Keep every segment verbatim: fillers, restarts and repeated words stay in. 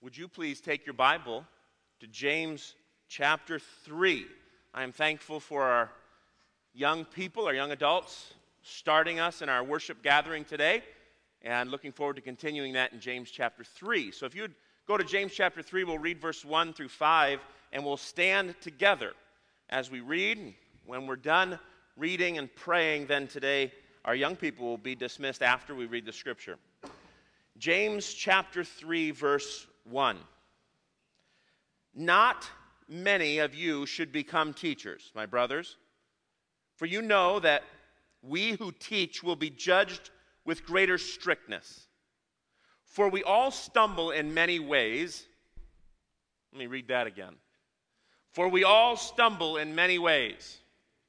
Would you please take your Bible to James chapter three? I am thankful for our young people, our young adults, starting us in our worship gathering today, and looking forward to continuing that in James chapter three. So if you'd go to James chapter three, we'll read verse one through five, and we'll stand together as we read. When we're done reading and praying, then today our young people will be dismissed after we read the scripture. James chapter three, verse one. Not many of you should become teachers, my brothers, for you know that we who teach will be judged with greater strictness. For we all stumble in many ways. Let me read that again. For we all stumble in many ways.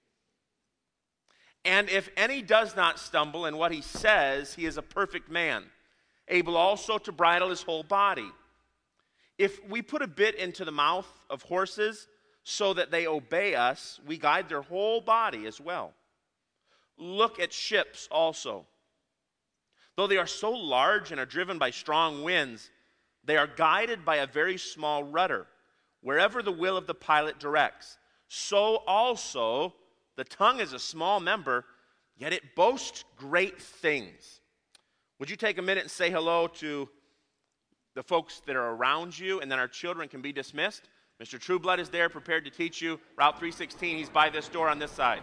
And if any does not stumble in what he says, he is a perfect man, able also to bridle his whole body. If we put a bit into the mouth of horses so that they obey us, we guide their whole body as well. Look at ships also. Though they are so large and are driven by strong winds, they are guided by a very small rudder, wherever the will of the pilot directs. So also the tongue is a small member, yet it boasts great things. Would you take a minute and say hello to the folks that are around you, and then our children can be dismissed? Mister Trueblood is there, prepared to teach you. Route three sixteen, he's by this door on this side.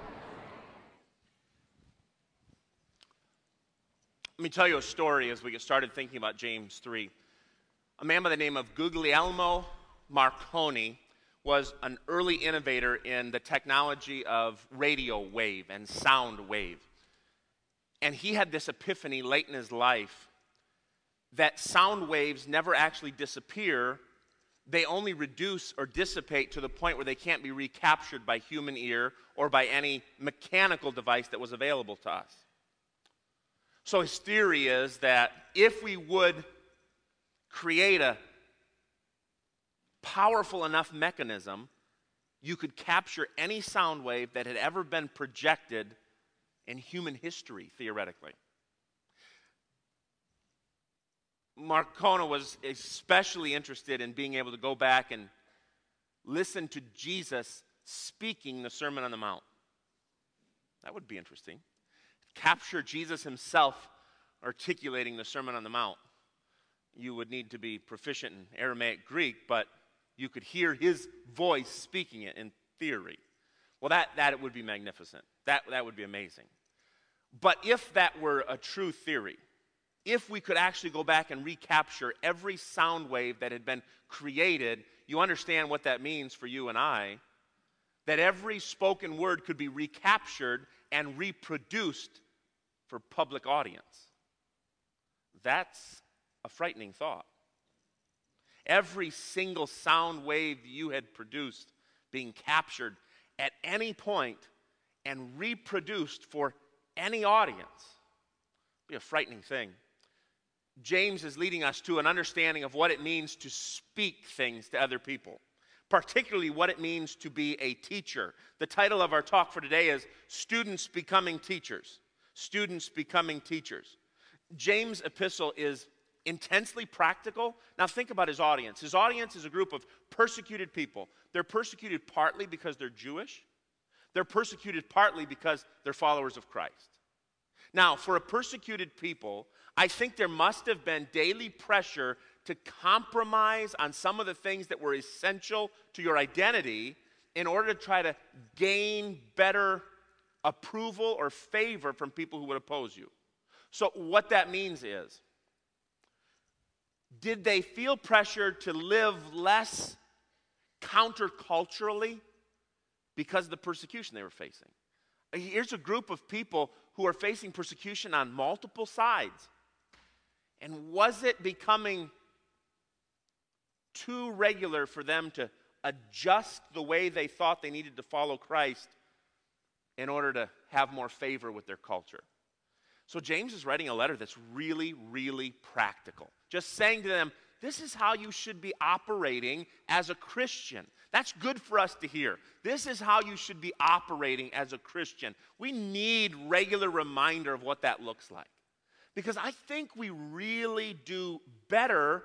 Let me tell you a story as we get started thinking about James three. A man by the name of Guglielmo Marconi was an early innovator in the technology of radio wave and sound wave. And he had this epiphany late in his life that sound waves never actually disappear. They only reduce or dissipate to the point where they can't be recaptured by human ear or by any mechanical device that was available to us. So his theory is that if we would create a powerful enough mechanism, you could capture any sound wave that had ever been projected in human history, theoretically. Marconi was especially interested in being able to go back and listen to Jesus speaking the Sermon on the Mount. That would be interesting. Capture Jesus himself articulating the Sermon on the Mount. You would need to be proficient in Aramaic Greek, but you could hear his voice speaking it in theory. Well, that, that would be magnificent. That, that would be amazing. But if that were a true theory, if we could actually go back and recapture every sound wave that had been created, you understand what that means for you and I, that every spoken word could be recaptured and reproduced for public audience. That's a frightening thought. Every single sound wave you had produced being captured at any point and reproduced for any audience would be a frightening thing. James is leading us to an understanding of what it means to speak things to other people, particularly what it means to be a teacher. The title of our talk for today is Students Becoming Teachers. Students Becoming Teachers. James' epistle is intensely practical. Now think about his audience. His audience is a group of persecuted people. They're persecuted partly because they're Jewish. They're persecuted partly because they're followers of Christ. Now, for a persecuted people, I think there must have been daily pressure to compromise on some of the things that were essential to your identity in order to try to gain better approval or favor from people who would oppose you. So what that means is, did they feel pressure to live less counterculturally because of the persecution they were facing? Here's a group of people who are facing persecution on multiple sides. And was it becoming too regular for them to adjust the way they thought they needed to follow Christ in order to have more favor with their culture? So James is writing a letter that's really, really practical. Just saying to them, this is how you should be operating as a Christian. That's good for us to hear. This is how you should be operating as a Christian. We need regular reminder of what that looks like. Because I think we really do better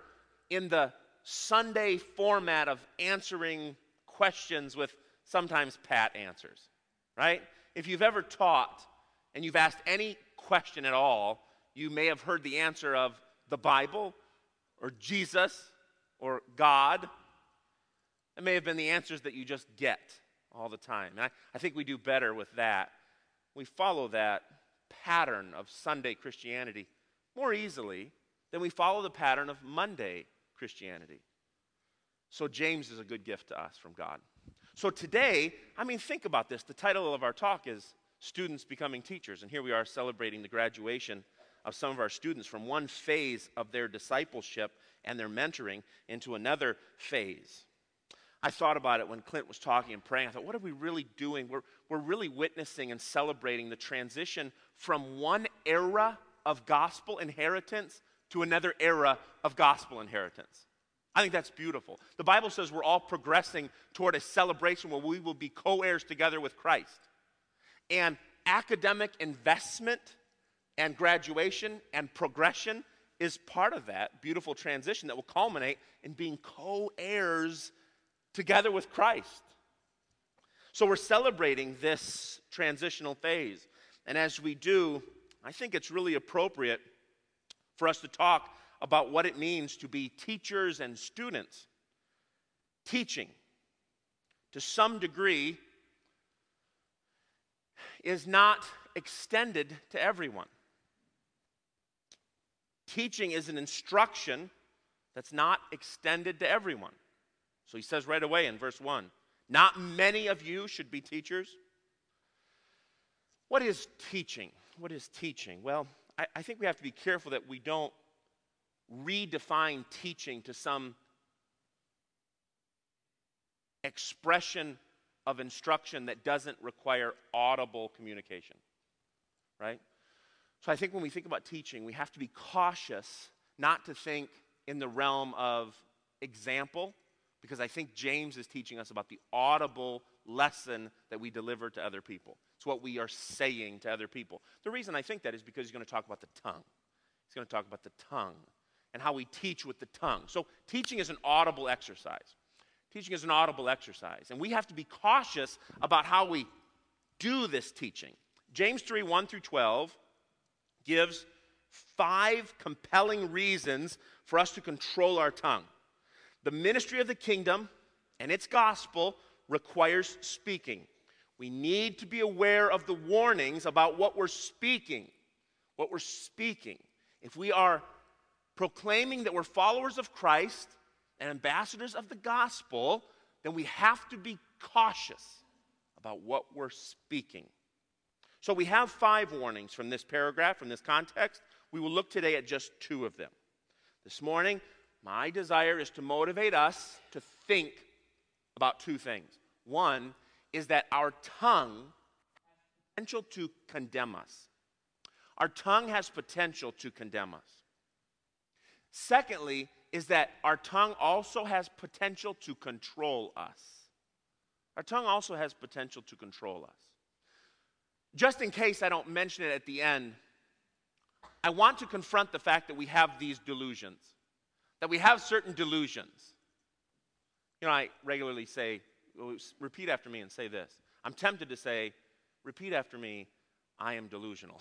in the Sunday format of answering questions with sometimes pat answers, right? If you've ever taught and you've asked any question at all, you may have heard the answer of the Bible or Jesus or God. It may have been the answers that you just get all the time. And I, I think we do better with that. We follow that pattern of Sunday Christianity more easily than we follow the pattern of Monday Christianity. So James is a good gift to us from God. So today, I mean, think about this. The title of our talk is Students Becoming Teachers. And here we are celebrating the graduation of some of our students from one phase of their discipleship and their mentoring into another phase. I thought about it when Clint was talking and praying. I thought, what are we really doing? We're, we're really witnessing and celebrating the transition from one era of gospel inheritance to another era of gospel inheritance. I think that's beautiful. The Bible says we're all progressing toward a celebration where we will be co-heirs together with Christ. And academic investment and graduation and progression is part of that beautiful transition that will culminate in being co-heirs together with Christ. So we're celebrating this transitional phase. And as we do, I think it's really appropriate for us to talk about what it means to be teachers and students. Teaching, to some degree, is not extended to everyone. Teaching is an instruction that's not extended to everyone. So he says right away in verse one, not many of you should be teachers. What is teaching? What is teaching? Well, I, I think we have to be careful that we don't redefine teaching to some expression of instruction that doesn't require audible communication, right? So I think when we think about teaching, we have to be cautious not to think in the realm of example, because I think James is teaching us about the audible lesson that we deliver to other people. It's what we are saying to other people. The reason I think that is because he's going to talk about the tongue. He's going to talk about the tongue and how we teach with the tongue. So teaching is an audible exercise. Teaching is an audible exercise. And we have to be cautious about how we do this teaching. James three, one through twelve gives five compelling reasons for us to control our tongue. The ministry of the kingdom and its gospel requires speaking. We need to be aware of the warnings about what we're speaking. What we're speaking. If we are proclaiming that we're followers of Christ and ambassadors of the gospel, then we have to be cautious about what we're speaking. So we have five warnings from this paragraph, from this context. We will look today at just two of them. This morning, my desire is to motivate us to think about two things. One is that our tongue has potential to condemn us. Our tongue has potential to condemn us. Secondly, is that our tongue also has potential to control us. Our tongue also has potential to control us. Just in case I don't mention it at the end, I want to confront the fact that we have these delusions, that we have certain delusions. You know, I regularly say, repeat after me and say this. I'm tempted to say, repeat after me, I am delusional.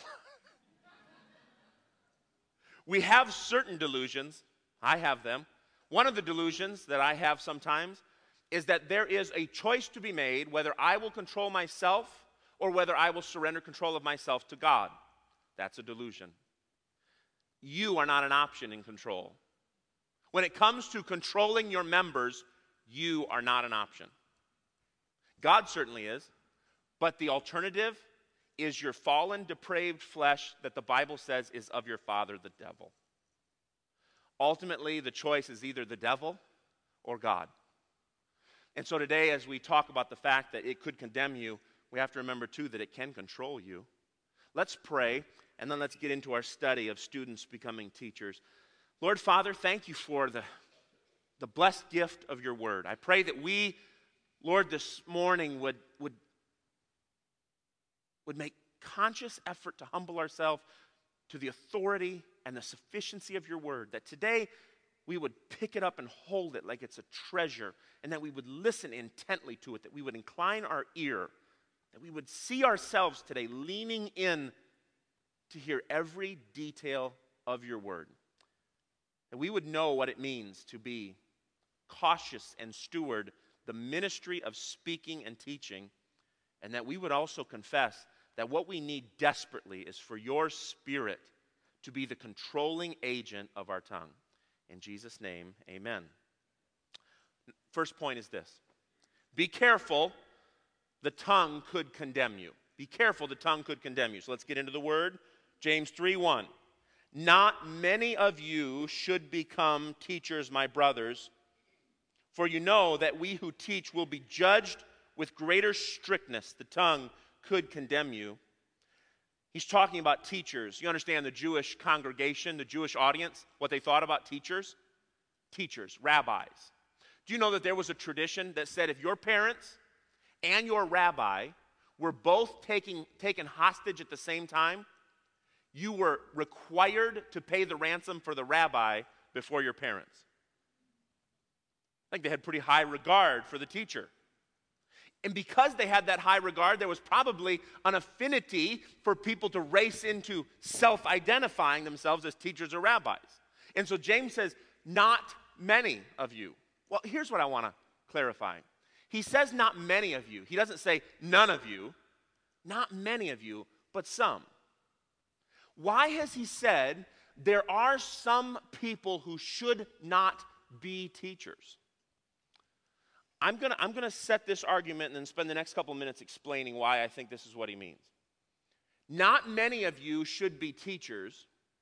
We have certain delusions. I have them. One of the delusions that I have sometimes is that there is a choice to be made whether I will control myself or whether I will surrender control of myself to God. That's a delusion. You are not an option in control. When it comes to controlling your members, you are not an option. God certainly is, but the alternative is your fallen, depraved flesh that the Bible says is of your father, the devil. Ultimately, the choice is either the devil or God. And so today, as we talk about the fact that it could condemn you, we have to remember, too, that it can control you. Let's pray, and then let's get into our study of students becoming teachers. Lord Father, thank you for the, the blessed gift of your word. I pray that we, Lord, this morning would, would, would make conscious effort to humble ourselves to the authority and the sufficiency of your word, that today we would pick it up and hold it like it's a treasure, and that we would listen intently to it, that we would incline our ear, that we would see ourselves today leaning in to hear every detail of your word. That we would know what it means to be cautious and steward the ministry of speaking and teaching, and that we would also confess that what we need desperately is for your Spirit to be the controlling agent of our tongue. In Jesus' name, amen. First point is this. Be careful, the tongue could condemn you. Be careful, the tongue could condemn you. So let's get into the word. James three one. Not many of you should become teachers, my brothers, for you know that we who teach will be judged with greater strictness. The tongue could condemn you. He's talking about teachers. You understand the Jewish congregation, the Jewish audience, what they thought about teachers? Teachers, rabbis. Do you know that there was a tradition that said if your parents and your rabbi were both taking, taken hostage at the same time, you were required to pay the ransom for the rabbi before your parents? I think they had pretty high regard for the teacher. And because they had that high regard, there was probably an affinity for people to race into self-identifying themselves as teachers or rabbis. And so James says, not many of you. Well, here's what I want to clarify. He says not many of you. He doesn't say none of you. Not many of you, but some. Why has he said there are some people who should not be teachers? I'm going to I'm going to set this argument and then spend the next couple of minutes explaining why I think this is what he means. Not many of you should be teachers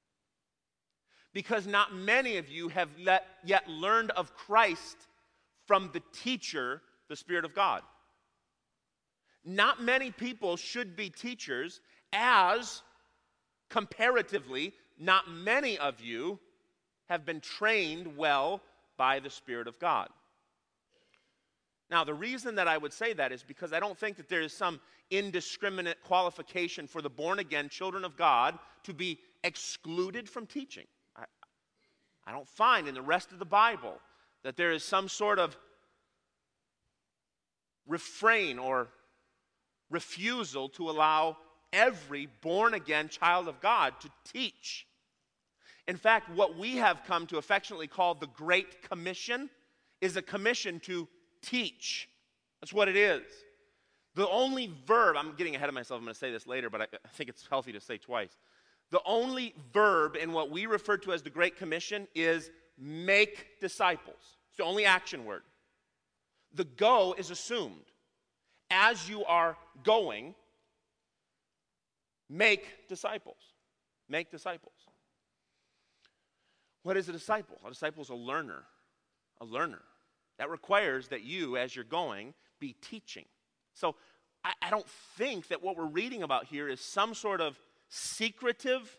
because not many of you have let, yet learned of Christ from the teacher, the Spirit of God. Not many people should be teachers as, comparatively, not many of you have been trained well by the Spirit of God. Now, the reason that I would say that is because I don't think that there is some indiscriminate qualification for the born-again children of God to be excluded from teaching. I, I don't find in the rest of the Bible that there is some sort of refrain or refusal to allow every born-again child of God to teach. In fact, what we have come to affectionately call the Great Commission is a commission to teach. That's what it is. The only verb, I'm getting ahead of myself, I'm going to say this later, but I, I think it's healthy to say twice. The only verb in what we refer to as the Great Commission is make disciples. It's the only action word. The go is assumed. As you are going, make disciples. Make disciples. What is a disciple? A disciple is a learner. A learner. That requires that you, as you're going, be teaching. So I, I don't think that what we're reading about here is some sort of secretive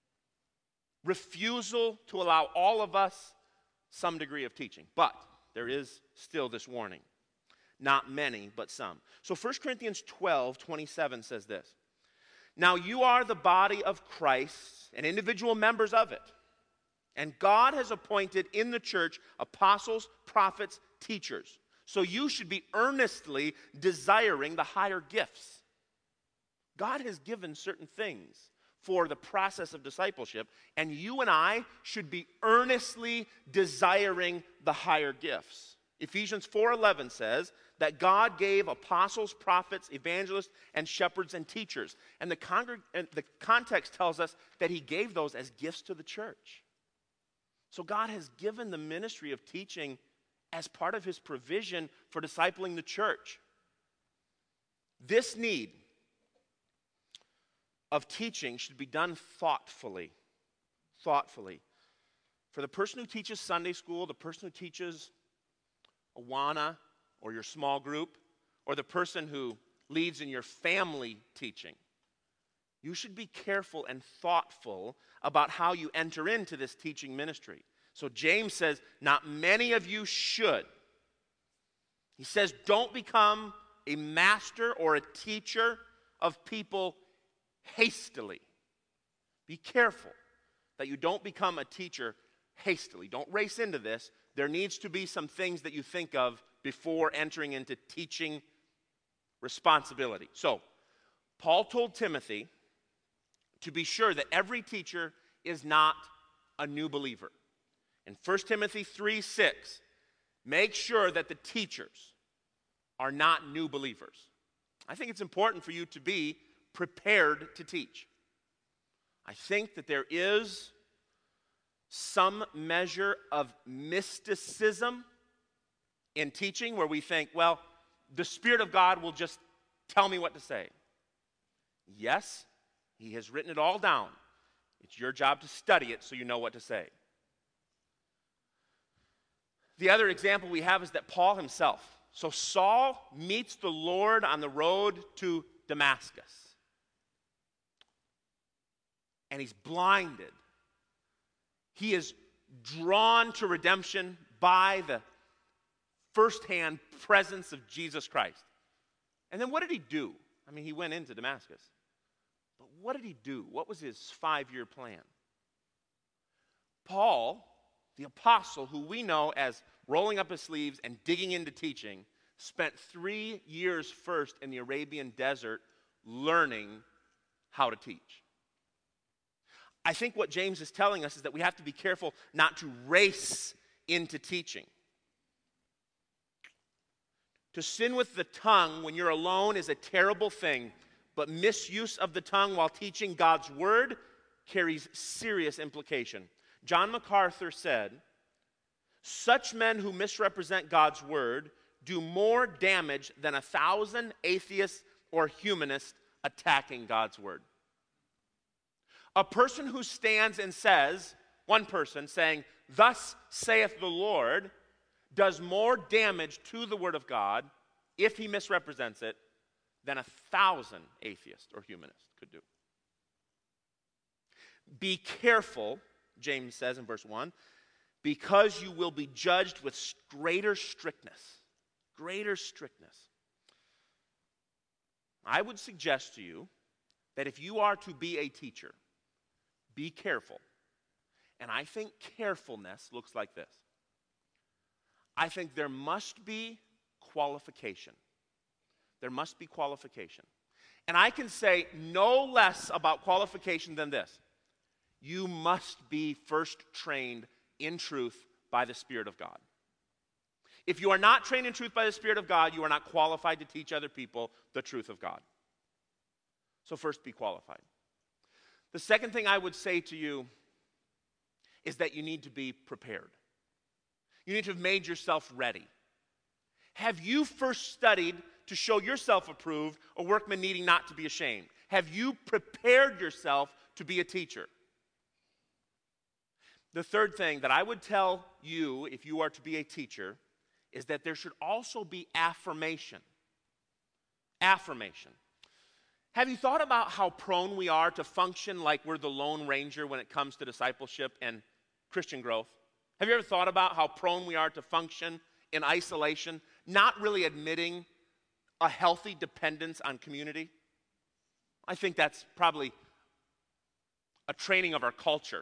refusal to allow all of us some degree of teaching. But there is still this warning. Not many, but some. So First Corinthians twelve twenty-seven says this. Now you are the body of Christ and individual members of it. And God has appointed in the church apostles, prophets, teachers. So you should be earnestly desiring the higher gifts. God has given certain things for the process of discipleship, and you and I should be earnestly desiring the higher gifts. Ephesians four eleven says that God gave apostles, prophets, evangelists, and shepherds and teachers. And the, congreg- and the context tells us that he gave those as gifts to the church. So God has given the ministry of teaching as part of his provision for discipling the church. This need of teaching should be done thoughtfully. Thoughtfully. For the person who teaches Sunday school, the person who teaches Awana or your small group, or the person who leads in your family teaching, you should be careful and thoughtful about how you enter into this teaching ministry. So James says, not many of you should. He says, don't become a master or a teacher of people hastily. Be careful that you don't become a teacher hastily. Don't race into this. There needs to be some things that you think of before entering into teaching responsibility. So, Paul told Timothy to be sure that every teacher is not a new believer. In First Timothy three six, make sure that the teachers are not new believers. I think it's important for you to be prepared to teach. I think that there is some measure of mysticism in teaching where we think, well, the Spirit of God will just tell me what to say. Yes, He has written it all down. It's your job to study it so you know what to say. The other example we have is that Paul himself. So Saul meets the Lord on the road to Damascus. And he's blinded. He is drawn to redemption by the firsthand presence of Jesus Christ. And then what did he do? I mean, he went into Damascus. But what did he do? What was his five-year plan? Paul, the apostle, who we know as rolling up his sleeves and digging into teaching, spent three years first in the Arabian desert learning how to teach. I think what James is telling us is that we have to be careful not to race into teaching. To sin with the tongue when you're alone is a terrible thing, but misuse of the tongue while teaching God's word carries serious implication. John MacArthur said, such men who misrepresent God's word do more damage than a thousand atheists or humanists attacking God's word. A person who stands and says, one person saying, thus saith the Lord, does more damage to the word of God if he misrepresents it than a thousand atheists or humanists could do. Be careful, James says in verse one, because you will be judged with greater strictness. Greater strictness. I would suggest to you that if you are to be a teacher, be careful. And I think carefulness looks like this. I think there must be qualification. There must be qualification. And I can say no less about qualification than this. You must be first trained in truth by the Spirit of God. If you are not trained in truth by the Spirit of God, you are not qualified to teach other people the truth of God. So first, be qualified. The second thing I would say to you is that you need to be prepared. You need to have made yourself ready. Have you first studied to show yourself approved, a workman needing not to be ashamed? Have you prepared yourself to be a teacher? The third thing that I would tell you if you are to be a teacher is that there should also be affirmation. Affirmation. Have you thought about how prone we are to function like we're the Lone Ranger when it comes to discipleship and Christian growth? Have you ever thought about how prone we are to function in isolation, not really admitting a healthy dependence on community? I think that's probably a training of our culture.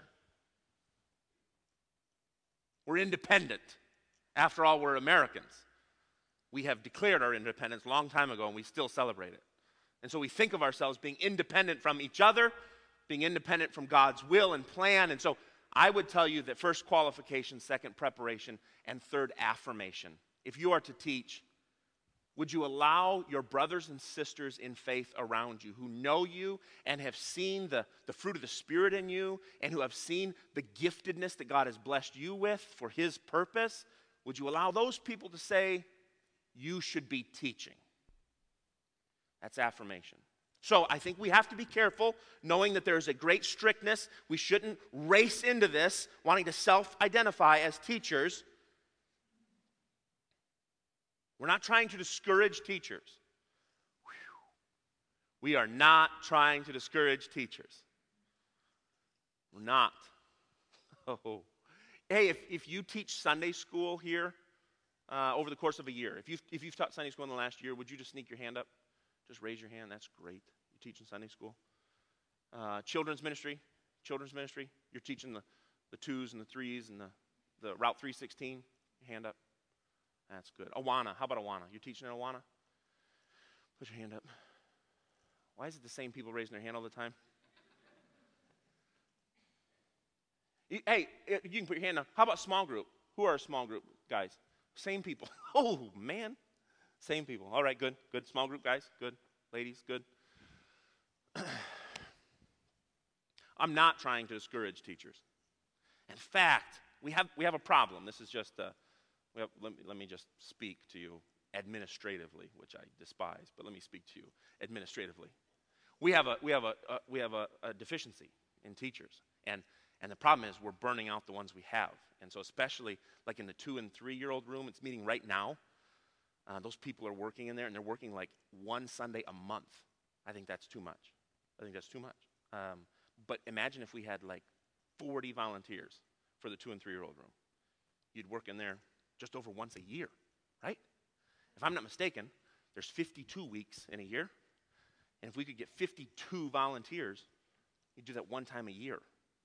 We're independent. After all, we're Americans. We have declared our independence a long time ago, and we still celebrate it. And so we think of ourselves being independent from each other, being independent from God's will and plan. And so I would tell you that first, qualification, second, preparation, and third, affirmation. If you are to teach, would you allow your brothers and sisters in faith around you who know you and have seen the, the fruit of the Spirit in you and who have seen the giftedness that God has blessed you with for His purpose, would you allow those people to say, you should be teaching? That's affirmation. So I think we have to be careful, knowing that there is a great strictness. We shouldn't race into this, wanting to self-identify as teachers. We're not trying to discourage teachers. Whew. We are not trying to discourage teachers. We're not. Oh. Hey, if, if you teach Sunday school here uh, over the course of a year, if you've, if you've taught Sunday school in the last year, would you just sneak your hand up? Just raise your hand. That's great. You're teaching Sunday school. Uh, children's ministry, children's ministry. You're teaching the, The twos and the threes and the, the Route three sixteen? Hand up. That's good. Awana. How about Awana? You teaching at Awana? Put your hand up. Why is it the same people raising their hand all the time? Hey, you can put your hand up. How about small group? Who are small group guys? Same people. Oh, man. Same people. All right, good, good. Small group guys, good. Ladies, good. I'm not trying to discourage teachers. In fact, we have we have a problem. This is just, uh, we have, let, me, let me just speak to you administratively, which I despise, but let me speak to you administratively. We have a we have a uh, we have a, a deficiency in teachers, and and the problem is we're burning out the ones we have. And so especially like in the two and three year old room, it's meeting right now. Uh, those people are working in there, and they're working like one Sunday a month. I think that's too much. I think that's too much. Um, but imagine if we had like forty volunteers for the two and three year old room. You'd work in there just over once a year, right? If I'm not mistaken, there's fifty-two weeks in a year. And if we could get fifty-two volunteers, you'd do that one time a year.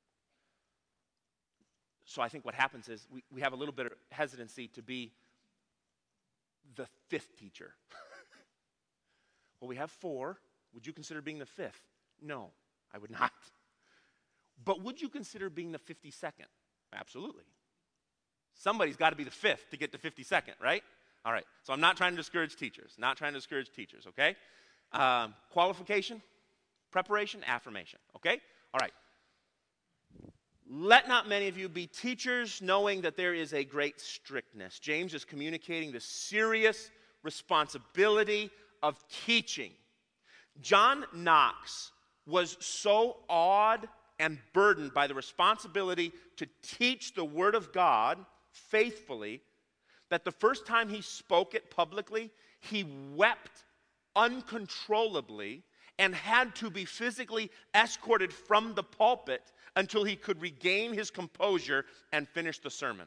So I think what happens is we, we have a little bit of hesitancy to be the fifth teacher. Well, we have four. Would you consider being the fifth? No, I would not. But would you consider being the fifty-second? Absolutely. Somebody's got to be the fifth to get to fifty-second, right? All right, so I'm not trying to discourage teachers. Not trying to discourage teachers, okay? Um, qualification, preparation, affirmation, okay? All right. Let not many of you be teachers, knowing that there is a great strictness. James is communicating the serious responsibility of teaching. John Knox was so awed and burdened by the responsibility to teach the Word of God faithfully that the first time he spoke it publicly, he wept uncontrollably and had to be physically escorted from the pulpit until he could regain his composure and finish the sermon.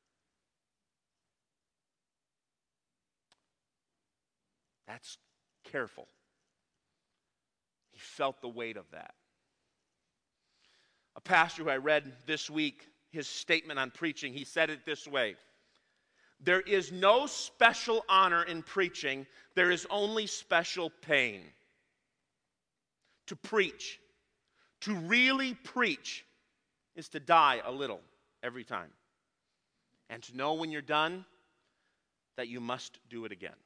That's careful. He felt the weight of that. A pastor who I read this week, his statement on preaching, he said it this way: there is no special honor in preaching, there is only special pain. To preach, to really preach, is to die a little every time. And to know when you're done that you must do it again.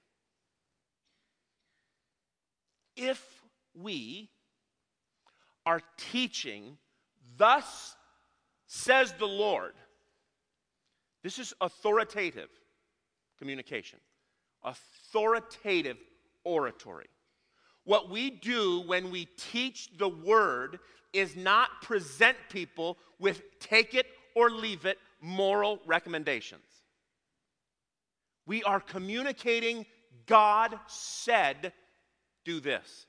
If we are teaching, thus says the Lord, this is authoritative communication, authoritative oratory. What we do when we teach the Word is not present people with take it or leave it moral recommendations. We are communicating God said, do this.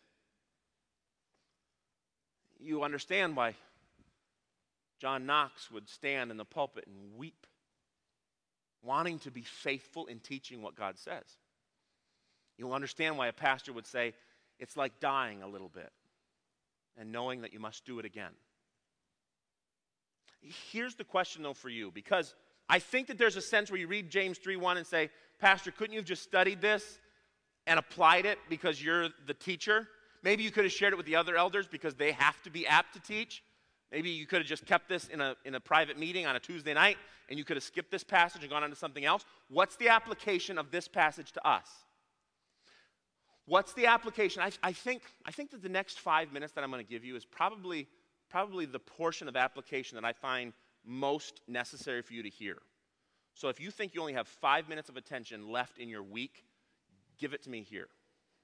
You understand why John Knox would stand in the pulpit and weep, wanting to be faithful in teaching what God says. You'll understand why a pastor would say, it's like dying a little bit and knowing that you must do it again. Here's the question, though, for you, because I think that there's a sense where you read James three one and say, Pastor, couldn't you have just studied this and applied it because you're the teacher? Maybe you could have shared it with the other elders because they have to be apt to teach. Maybe you could have just kept this in a, in a private meeting on a Tuesday night, and you could have skipped this passage and gone on to something else. What's the application of this passage to us? What's the application? I, I, think, I think that the next five minutes that I'm going to give you is probably, probably the portion of application that I find most necessary for you to hear. So if you think you only have five minutes of attention left in your week, give it to me here.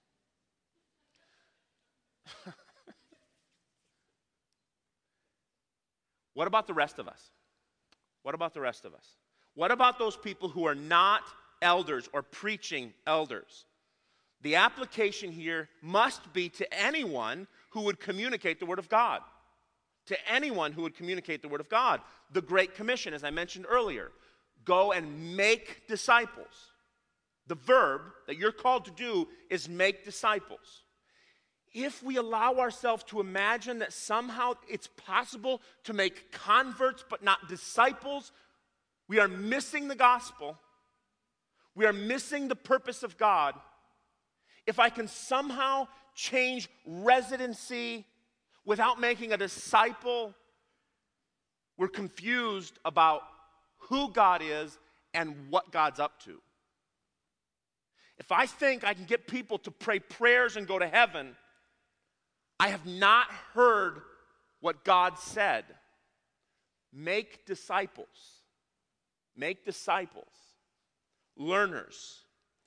What about the rest of us? What about the rest of us? What about those people who are not elders or preaching elders? The application here must be to anyone who would communicate the Word of God. To anyone who would communicate the Word of God. The Great Commission, as I mentioned earlier, go and make disciples. The verb that you're called to do is make disciples. if we allow ourselves to imagine that somehow it's possible to make converts but not disciples, we are missing the gospel. We are missing the purpose of God. If I can somehow change residency without making a disciple, we're confused about who God is and what God's up to. If I think I can get people to pray prayers and go to heaven, I have not heard what God said. Make disciples. Make disciples. Learners.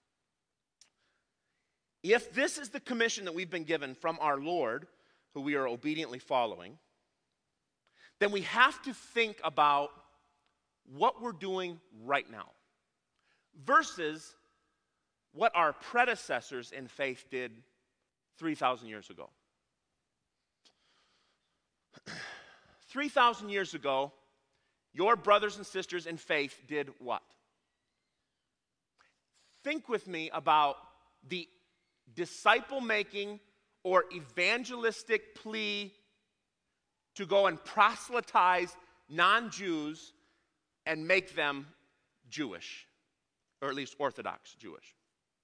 If this is the commission that we've been given from our Lord, who we are obediently following, then we have to think about what we're doing right now versus what our predecessors in faith did three thousand years ago. three thousand years ago, your brothers and sisters in faith did what? Think with me about the disciple-making or evangelistic plea to go and proselytize non-Jews and make them Jewish, or at least Orthodox Jewish.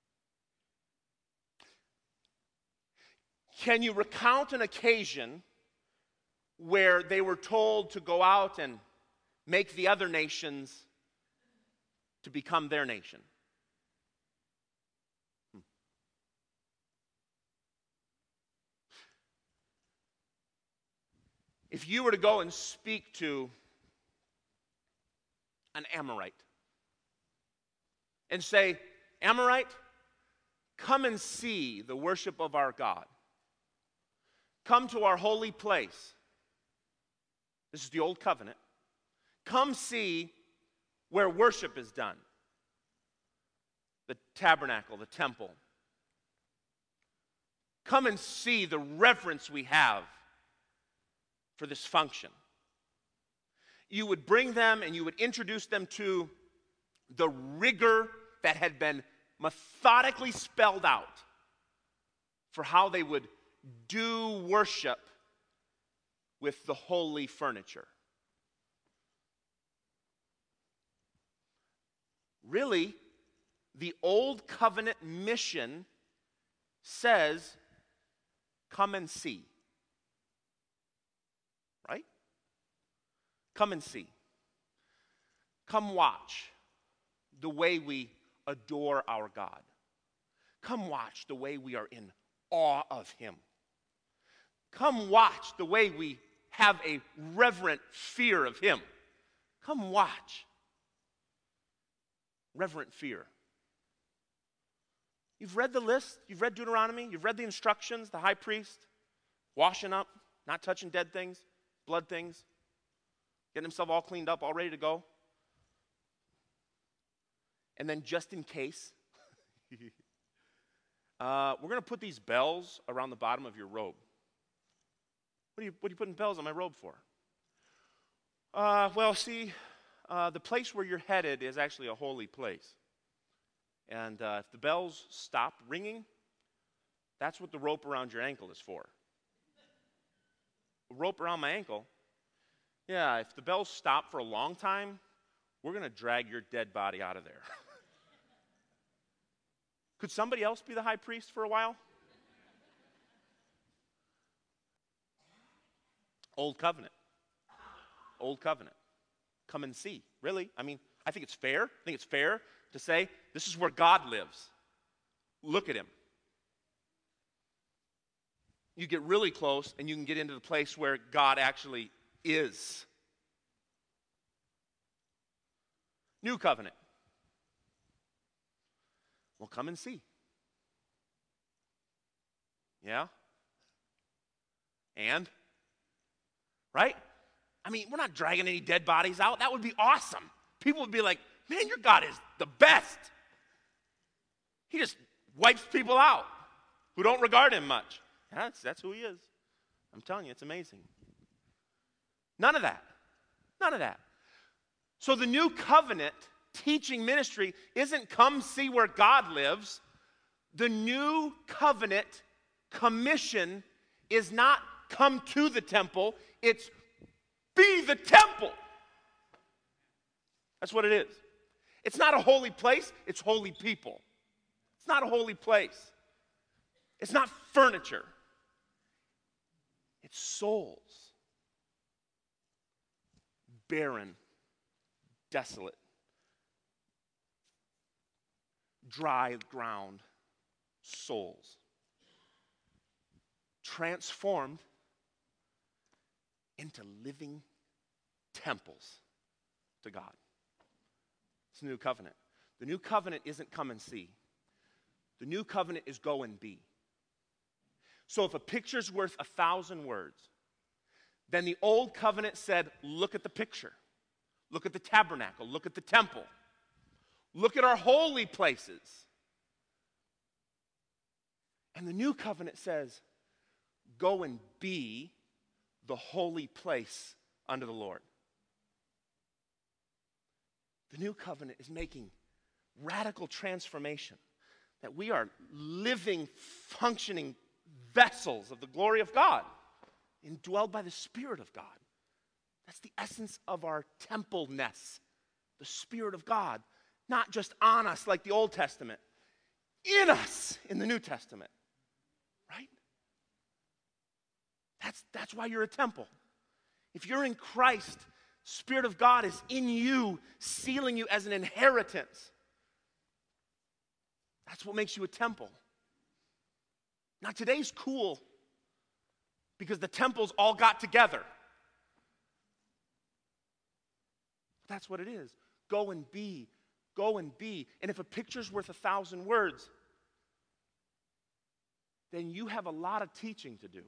Can you recount an occasion where they were told to go out and make the other nations to become their nation? Hmm. If you were to go and speak to an Amorite and say, Amorite, come and see the worship of our God. Come to our holy place. This is the old covenant. Come see where worship is done. The tabernacle, the temple. Come and see the reverence we have for this function. You would bring them and you would introduce them to the rigor that had been methodically spelled out for how they would do worship with the holy furniture. Really, the old covenant mission says, come and see. Right? Come and see. Come watch the way we adore our God. Come watch the way we are in awe of Him. Come watch the way we have a reverent fear of Him. Come watch. Reverent fear. You've read the list. You've read Deuteronomy. You've read the instructions, the high priest, washing up, not touching dead things, blood things, getting himself all cleaned up, all ready to go. And then just in case, uh, we're going to put these bells around the bottom of your robe. What are you, what are you putting bells on my robe for? Uh, well, see, uh, the place where you're headed is actually a holy place. And uh, if the bells stop ringing, that's what the rope around your ankle is for. A rope around my ankle? Yeah, if the bells stop for a long time, we're going to drag your dead body out of there. Could somebody else be the high priest for a while? Old covenant. Old covenant. Come and see. Really? I mean, I think it's fair. I think it's fair to say, this is where God lives. Look at Him. You get really close and you can get into the place where God actually is. New covenant. Well, come and see. Yeah? And? Right? I mean, we're not dragging any dead bodies out. That would be awesome. People would be like, man, your God is the best. He just wipes people out who don't regard Him much. That's, that's who He is. I'm telling you, it's amazing. None of that. None of that. So the new covenant teaching ministry isn't come see where God lives. The new covenant commission is not come to the temple, it's be the temple. That's what it is. It's not a holy place, it's holy people. It's not a holy place. It's not furniture. It's souls. Barren, desolate, dry ground, souls. Transformed into living temples to God. It's the new covenant. The new covenant isn't come and see. The new covenant is go and be. So if a picture's worth a thousand words, then the old covenant said, look at the picture. Look at the tabernacle. Look at the temple. Look at our holy places. And the new covenant says, go and be the holy place unto the Lord. The new covenant is making radical transformation, that we are living, functioning vessels of the glory of God, indwelled by the Spirit of God. That's the essence of our temple-ness, the Spirit of God, not just on us like the Old Testament, in us in the New Testament, right? That's, that's why you're a temple. If you're in Christ, Spirit of God is in you, sealing you as an inheritance. That's what makes you a temple. Now, today's cool because the temples all got together. That's what it is. Go and be. Go and be. And if a picture's worth a thousand words, then you have a lot of teaching to do.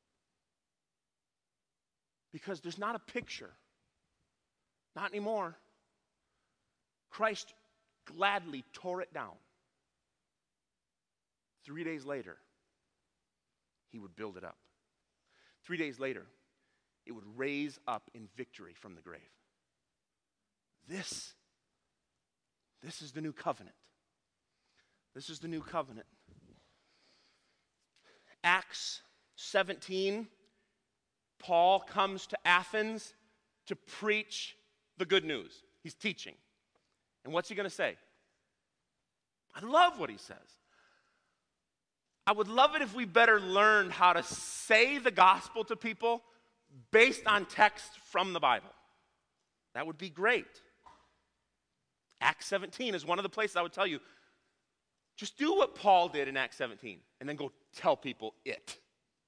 Because there's not a picture. Not anymore. Christ gladly tore it down. Three days later, he would build it up. Three days later, it would raise up in victory from the grave. This, this is the new covenant. This is the new covenant. Acts seventeen, Paul comes to Athens to preach the good news. He's teaching. And what's he going to say? I love what he says. I would love it if we better learned how to say the gospel to people based on text from the Bible. That would be great. Acts seventeen is one of the places I would tell you, just do what Paul did in Acts seventeen and then go tell people it.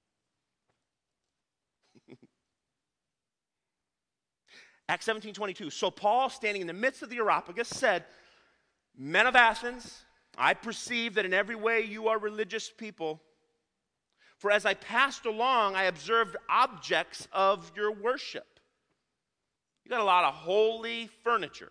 Acts seventeen twenty-two. So Paul, standing in the midst of the Areopagus, said, Men of Athens, I perceive that in every way you are religious people. For as I passed along, I observed objects of your worship. You got a lot of holy furniture.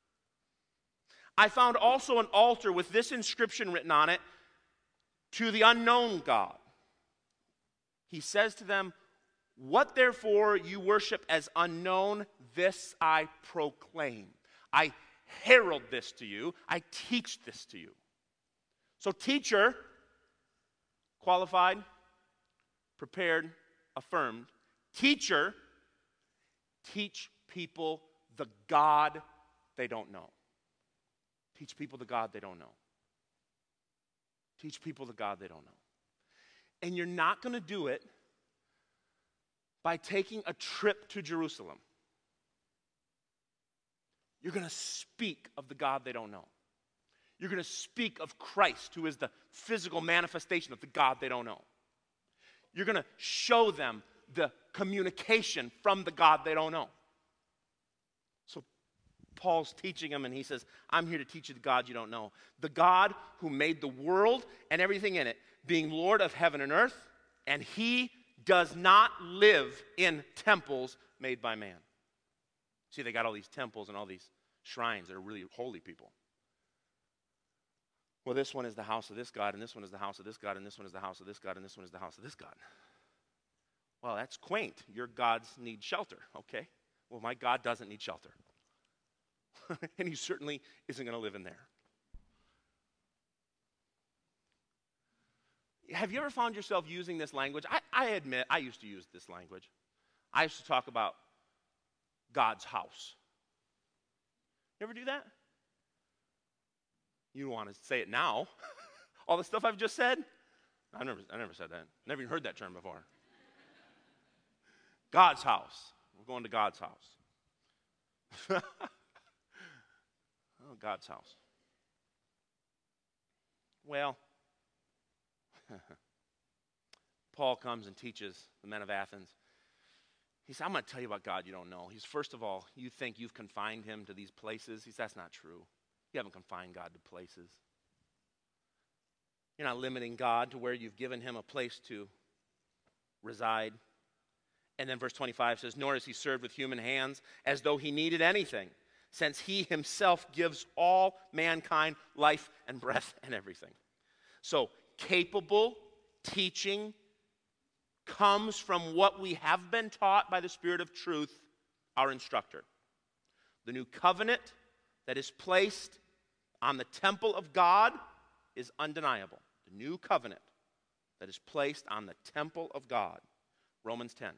I found also an altar with this inscription written on it, to the unknown God. He says to them, What therefore you worship as unknown, this I proclaim. I herald this to you. I teach this to you. So teacher, qualified, prepared, affirmed. Teacher, teach people the God they don't know. Teach people the God they don't know. Teach people the God they don't know. And you're not going to do it by taking a trip to Jerusalem. You're going to speak of the God they don't know. You're going to speak of Christ, who is the physical manifestation of the God they don't know. You're going to show them the communication from the God they don't know. So Paul's teaching them, and he says, I'm here to teach you the God you don't know. The God who made the world and everything in it, being Lord of heaven and earth, and he does not live in temples made by man. See, they got all these temples and all these shrines that are really holy people. Well, this one is the house of this God, and this one is the house of this God, and this one is the house of this God, and this one is the house of this God. Well, that's quaint. Your gods need shelter, okay? Well, my God doesn't need shelter. And he certainly isn't going to live in there. Have you ever found yourself using this language? I, I admit, I used to use this language. I used to talk about God's house. You ever do that? You don't want to say it now. All the stuff I've just said? I never, I never said that. Never even heard that term before. God's house. We're going to God's house. Oh, God's house. Well, Paul comes and teaches the men of Athens. He said, I'm going to tell you about God you don't know. He's, first of all, you think you've confined him to these places. He says, that's not true. You haven't confined God to places. You're not limiting God to where you've given him a place to reside. And then verse twenty-five says, nor is he served with human hands as though he needed anything, since he himself gives all mankind life and breath and everything. So, capable teaching comes from what we have been taught by the Spirit of truth, our instructor. The new covenant that is placed on the temple of God is undeniable. The new covenant that is placed on the temple of God. Romans ten.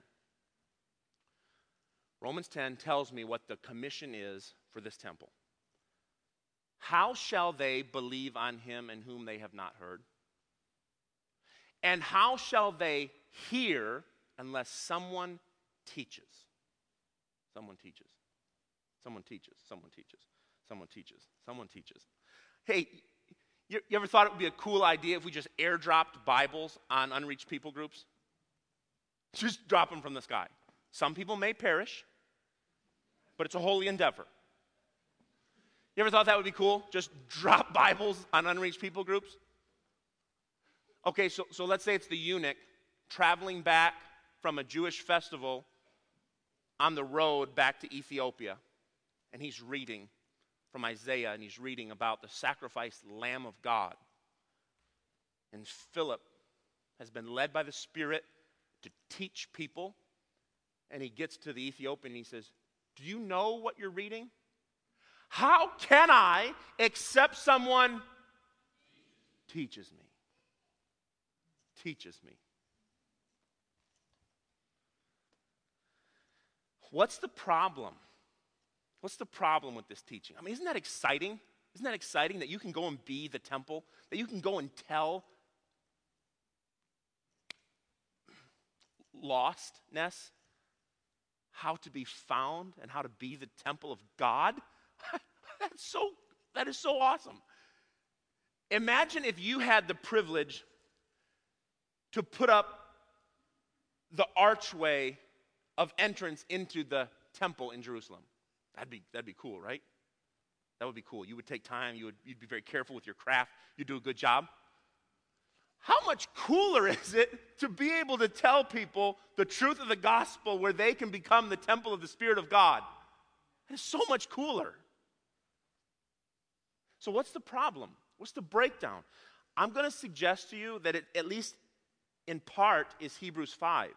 Romans ten tells me what the commission is for this temple. How shall they believe on him in whom they have not heard? And how shall they hear unless someone teaches? Someone teaches. Someone teaches. Someone teaches. Someone teaches. Someone teaches. Hey, you, you ever thought it would be a cool idea if we just airdropped Bibles on unreached people groups? Just drop them from the sky. Some people may perish, but it's a holy endeavor. You ever thought that would be cool? Just drop Bibles on unreached people groups? Okay, so, so let's say it's the eunuch traveling back from a Jewish festival on the road back to Ethiopia, and he's reading from Isaiah, and he's reading about the sacrificed Lamb of God. And Philip has been led by the Spirit to teach people, and he gets to the Ethiopian and he says, do you know what you're reading? How can I except someone teaches me? Teaches me. What's the problem? What's the problem with this teaching? I mean, isn't that exciting? Isn't that exciting that you can go and be the temple? That you can go and tell lostness how to be found and how to be the temple of God? That's so, that is so awesome. Imagine if you had the privilege to put up the archway of entrance into the temple in Jerusalem. That'd be, that'd be cool, right? That would be cool. You would take time. You would, you'd be very careful with your craft. You'd do a good job. How much cooler is it to be able to tell people the truth of the gospel where they can become the temple of the Spirit of God? That is so much cooler. So what's the problem? What's the breakdown? I'm going to suggest to you that it, at least in part, is Hebrews five.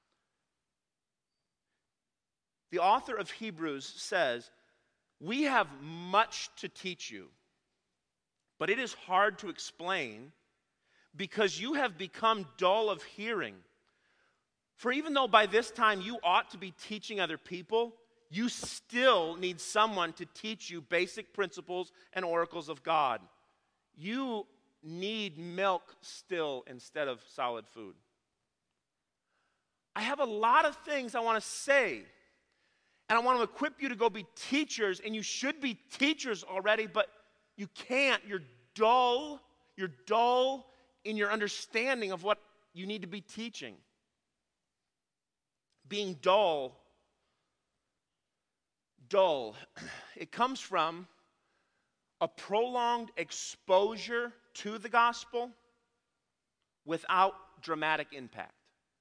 The author of Hebrews says, we have much to teach you, but it is hard to explain because you have become dull of hearing. For even though by this time you ought to be teaching other people, you still need someone to teach you basic principles and oracles of God. You need milk still instead of solid food. I have a lot of things I want to say, and I want to equip you to go be teachers, and you should be teachers already, but you can't. You're dull. You're dull in your understanding of what you need to be teaching. Being dull, dull, it comes from a prolonged exposure to the gospel without dramatic impact.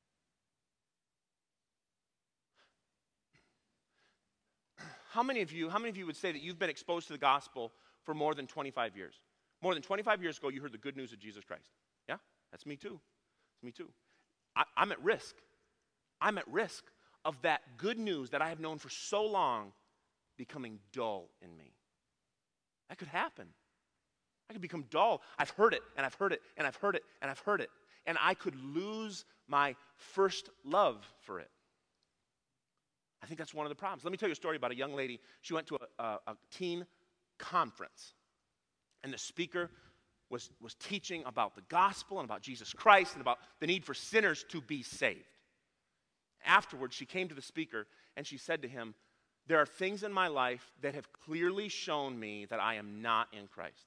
How many of you, how many of you would say that you've been exposed to the gospel for more than twenty-five years? More than twenty-five years ago, you heard the good news of Jesus Christ. Yeah, that's me too. It's me too. I, I'm at risk. I'm at risk of that good news that I have known for so long becoming dull in me. That could happen. I could become dull. I've heard it, and I've heard it, and I've heard it, and I've heard it. and I could lose my first love for it. I think that's one of the problems. Let me tell you a story about a young lady. She went to a, a, a teen conference, and the speaker was, was teaching about the gospel and about Jesus Christ and about the need for sinners to be saved. Afterwards, she came to the speaker, and she said to him, there are things in my life that have clearly shown me that I am not in Christ.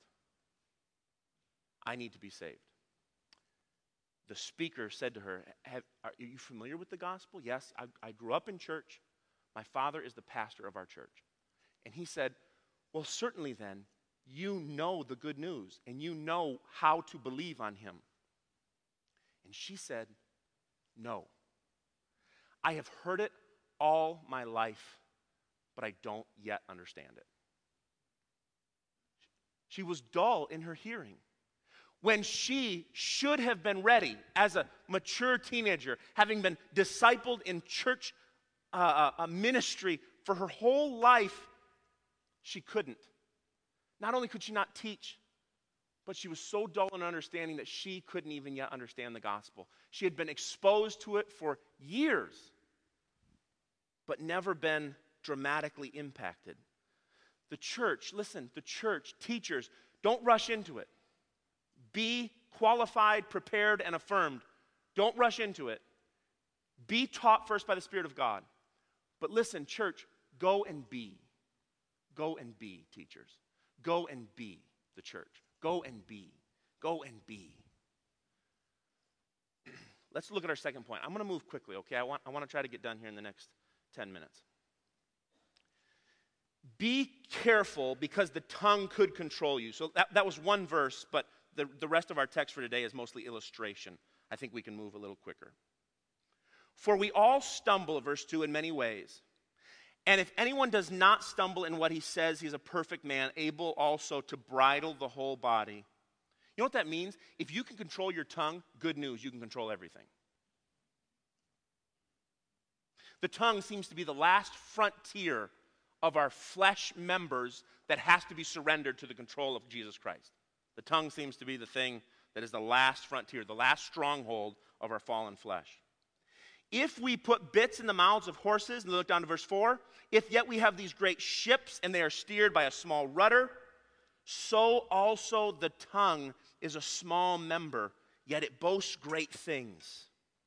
I need to be saved. The speaker said to her, Have, are you familiar with the gospel? Yes, I, I grew up in church. My father is the pastor of our church. And he said, well, certainly then, you know the good news, and you know how to believe on him. And she said, no. I have heard it all my life, but I don't yet understand it. She was dull in her hearing. When she should have been ready as a mature teenager, having been discipled in church uh, a ministry for her whole life, she couldn't. Not only could she not teach, but she was so dull in understanding that she couldn't even yet understand the gospel. She had been exposed to it for years, but never been dramatically impacted. The church, listen, the church, teachers, don't rush into it. Be qualified, prepared, and affirmed. Don't rush into it. Be taught first by the Spirit of God. But listen, church, go and be. Go and be, teachers. Go and be the church. Go and be. Go and be. Let's look at our second point. I'm going to move quickly, okay? I want, I want to try to get done here in the next ten minutes. Be careful because the tongue could control you. So that, that was one verse, but the, the rest of our text for today is mostly illustration. I think we can move a little quicker. For we all stumble, verse two, in many ways. And if anyone does not stumble in what he says, he's a perfect man, able also to bridle the whole body. You know what that means? If you can control your tongue, good news, you can control everything. The tongue seems to be the last frontier of our flesh members that has to be surrendered to the control of Jesus Christ. The tongue seems to be the thing that is the last frontier, the last stronghold of our fallen flesh. If we put bits in the mouths of horses, and look down to verse four, if yet we have these great ships and they are steered by a small rudder, so also the tongue is a small member, yet it boasts great things.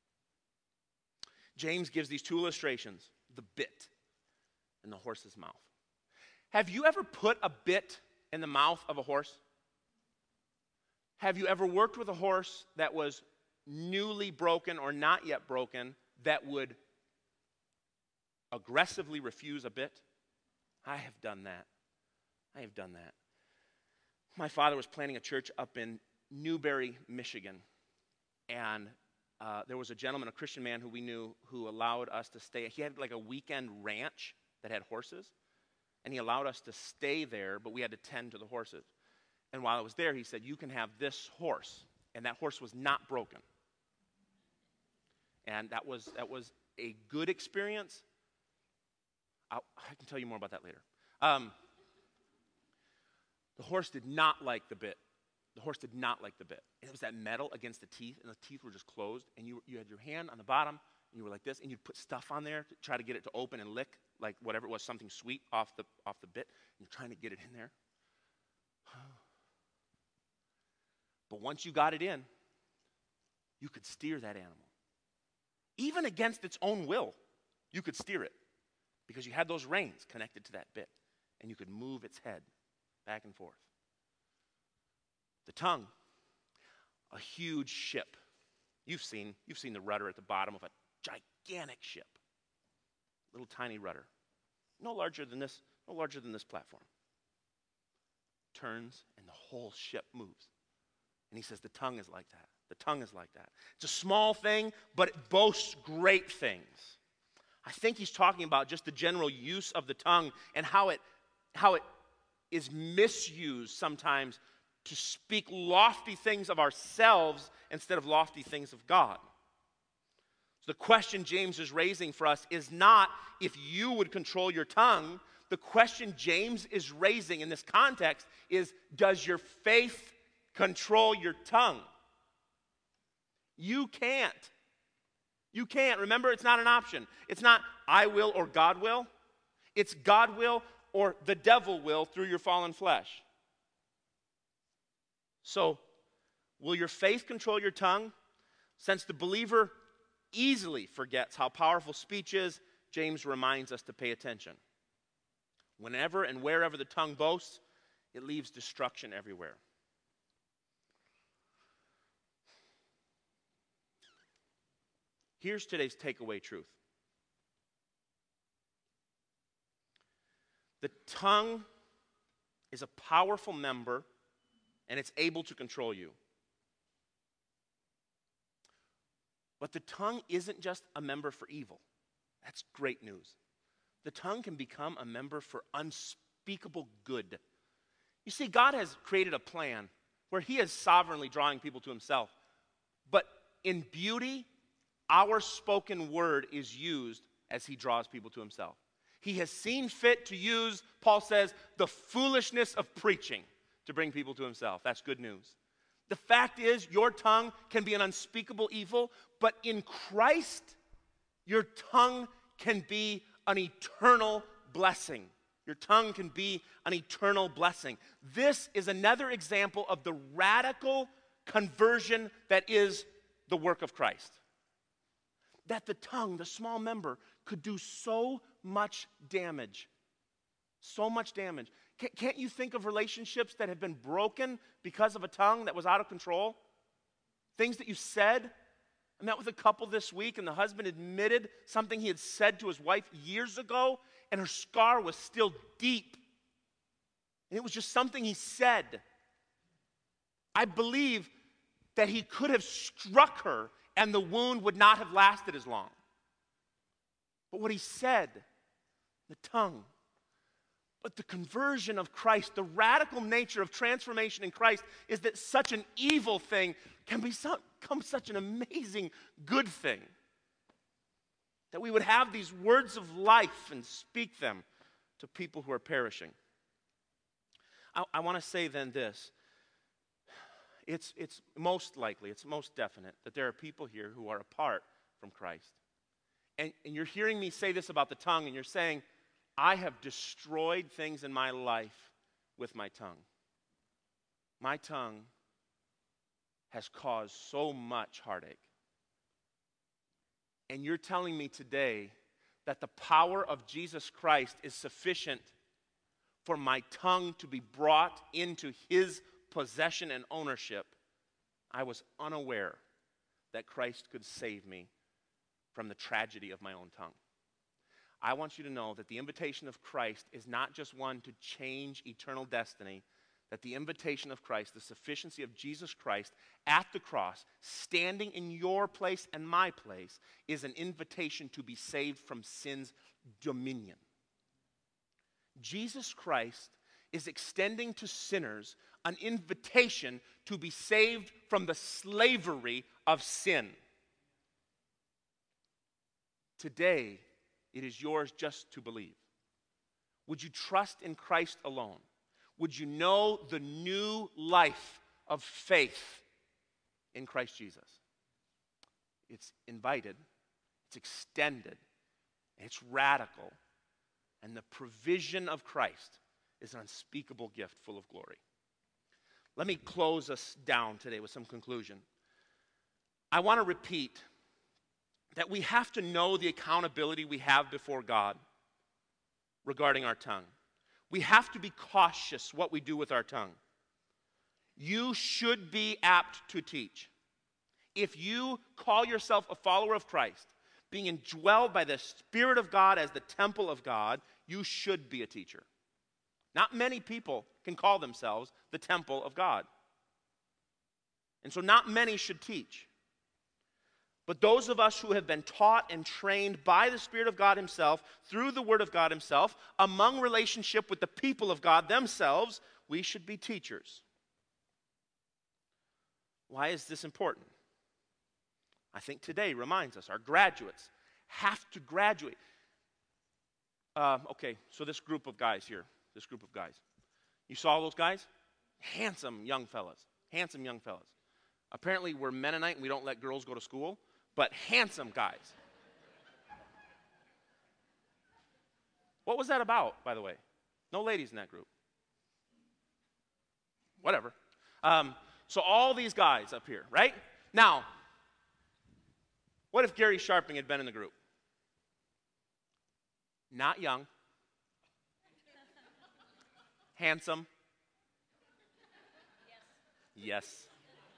James gives these two illustrations, the bit and the horse's mouth. Have you ever put a bit in the mouth of a horse? Have you ever worked with a horse that was newly broken or not yet broken that would aggressively refuse a bit? I have done that. I have done that. My father was planning a church up in Newberry, Michigan, and uh, there was a gentleman, a Christian man who we knew, who allowed us to stay. He had like a weekend ranch that had horses, and he allowed us to stay there, but we had to tend to the horses. And while I was there, he said, you can have this horse, and that horse was not broken. And that was that was a good experience. I'll, I can tell you more about that later. Um, the horse did not like the bit. The horse did not like the bit. It was that metal against the teeth, and the teeth were just closed, and you you had your hand on the bottom, and you were like this, and you'd put stuff on there to try to get it to open and lick, like whatever it was, something sweet off the off the bit, and you're trying to get it in there. But once you got it in, you could steer that animal. Even against its own will, you could steer it because you had those reins connected to that bit, and you could move its head back and forth. The tongue, a huge ship. You've seen, you've seen the rudder at the bottom of a gigantic ship. Little tiny rudder. No larger than this, no larger than this platform. Turns, and the whole ship moves. And he says the tongue is like that. The tongue is like that. It's a small thing, but it boasts great things. I think he's talking about just the general use of the tongue and how it, how it is misused sometimes to speak lofty things of ourselves instead of lofty things of God. So the question James is raising for us is not if you would control your tongue. The question James is raising in this context is, does your faith control your tongue? You can't. You can't. Remember, it's not an option. It's not I will or God will. It's God will or the devil will through your fallen flesh. So, will your faith control your tongue? Since the believer easily forgets how powerful speech is, James reminds us to pay attention. Whenever and wherever the tongue boasts, it leaves destruction everywhere. Here's today's takeaway truth. The tongue is a powerful member, and it's able to control you. But the tongue isn't just a member for evil. That's great news. The tongue can become a member for unspeakable good. You see, God has created a plan where he is sovereignly drawing people to himself. But in beauty, our spoken word is used as he draws people to himself. He has seen fit to use, Paul says, the foolishness of preaching to bring people to himself. That's good news. The fact is, your tongue can be an unspeakable evil, but in Christ, your tongue can be an eternal blessing. Your tongue can be an eternal blessing. This is another example of the radical conversion that is the work of Christ. That the tongue, the small member, could do so much damage. So much damage. Can't you think of relationships that have been broken because of a tongue that was out of control? Things that you said. I met with a couple this week, and the husband admitted something he had said to his wife years ago, and her scar was still deep. And it was just something he said. I believe that he could have struck her, and the wound would not have lasted as long. But what he said, the tongue, but the conversion of Christ, the radical nature of transformation in Christ is that such an evil thing can become such an amazing good thing. That we would have these words of life and speak them to people who are perishing. I, I want to say then this. It's, it's most likely, it's most definite that there are people here who are apart from Christ. And, and you're hearing me say this about the tongue, and you're saying, I have destroyed things in my life with my tongue. My tongue has caused so much heartache. And you're telling me today that the power of Jesus Christ is sufficient for my tongue to be brought into his possession and ownership. I was unaware that Christ could save me from the tragedy of my own tongue. I want you to know that the invitation of Christ is not just one to change eternal destiny, that the invitation of Christ, the sufficiency of Jesus Christ at the cross, standing in your place and my place, is an invitation to be saved from sin's dominion. Jesus Christ is extending to sinners an invitation to be saved from the slavery of sin. Today, it is yours just to believe. Would you trust in Christ alone? Would you know the new life of faith in Christ Jesus? It's invited, it's extended, it's radical, and the provision of Christ is an unspeakable gift full of glory. Let me close us down today with some conclusion. I want to repeat that we have to know the accountability we have before God regarding our tongue. We have to be cautious what we do with our tongue. You should be apt to teach. If you call yourself a follower of Christ, being indwelled by the Spirit of God as the temple of God, you should be a teacher. Not many people can call themselves the temple of God. And so not many should teach. But those of us who have been taught and trained by the Spirit of God himself, through the Word of God himself, among relationship with the people of God themselves, we should be teachers. Why is this important? I think today reminds us, our graduates have to graduate. Uh, okay, so this group of guys here, this group of guys. You saw those guys? Handsome young fellas, handsome young fellas. Apparently, we're Mennonite and we don't let girls go to school, but handsome guys. What was that about, by the way? No ladies in that group. Whatever. Um, so all these guys up here, right? Now, what if Gary Sharping had been in the group? Not young. Handsome. Yes. Yes.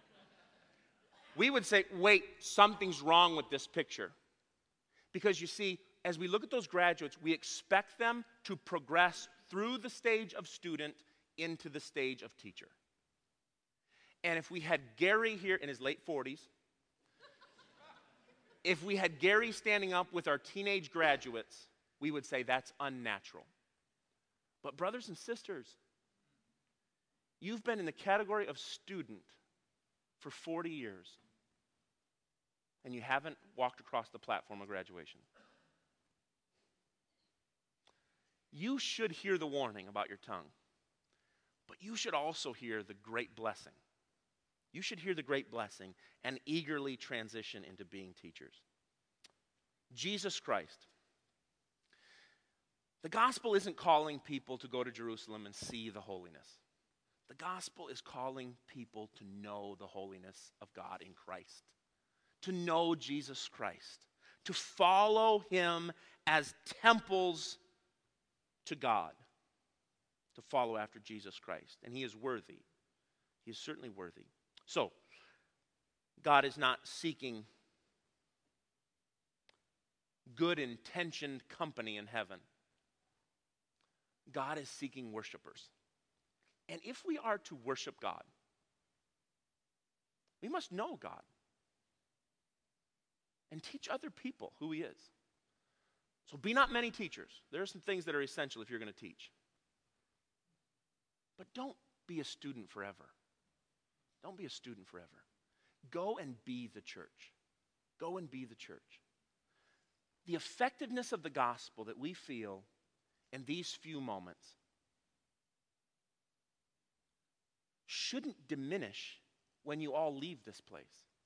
We would say, wait, something's wrong with this picture. Because you see, as we look at those graduates, we expect them to progress through the stage of student into the stage of teacher. And if we had Gary here in his late forties, if we had Gary standing up with our teenage graduates, we would say that's unnatural. But brothers and sisters, you've been in the category of student for forty years, and you haven't walked across the platform of graduation. You should hear the warning about your tongue, but you should also hear the great blessing. You should hear the great blessing and eagerly transition into being teachers. Jesus Christ. The gospel isn't calling people to go to Jerusalem and see the holiness. The gospel is calling people to know the holiness of God in Christ, to know Jesus Christ, to follow him as temples to God, to follow after Jesus Christ. And he is worthy. He is certainly worthy. So, God is not seeking good-intentioned company in heaven. God is seeking worshipers. And if we are to worship God, we must know God and teach other people who he is. So be not many teachers. There are some things that are essential if you're going to teach. But don't be a student forever. Don't be a student forever. Go and be the church. Go and be the church. The effectiveness of the gospel that we feel in these few moments shouldn't diminish when you all leave this place.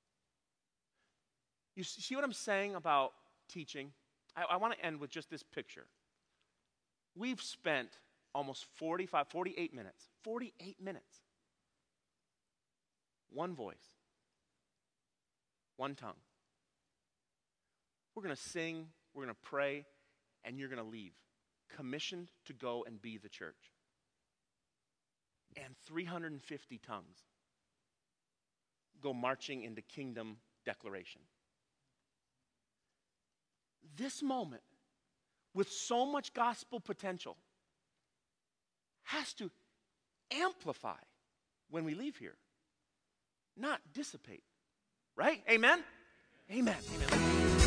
You see what I'm saying about teaching? I, I want to end with just this picture. We've spent almost forty-five, forty-eight minutes, forty-eight minutes. One voice, one tongue. We're going to sing, we're going to pray, and you're going to leave, commissioned to go and be the church. And three hundred fifty tongues go marching into kingdom declaration. This moment, with so much gospel potential, has to amplify when we leave here, not dissipate. Right? Amen? Amen. Amen.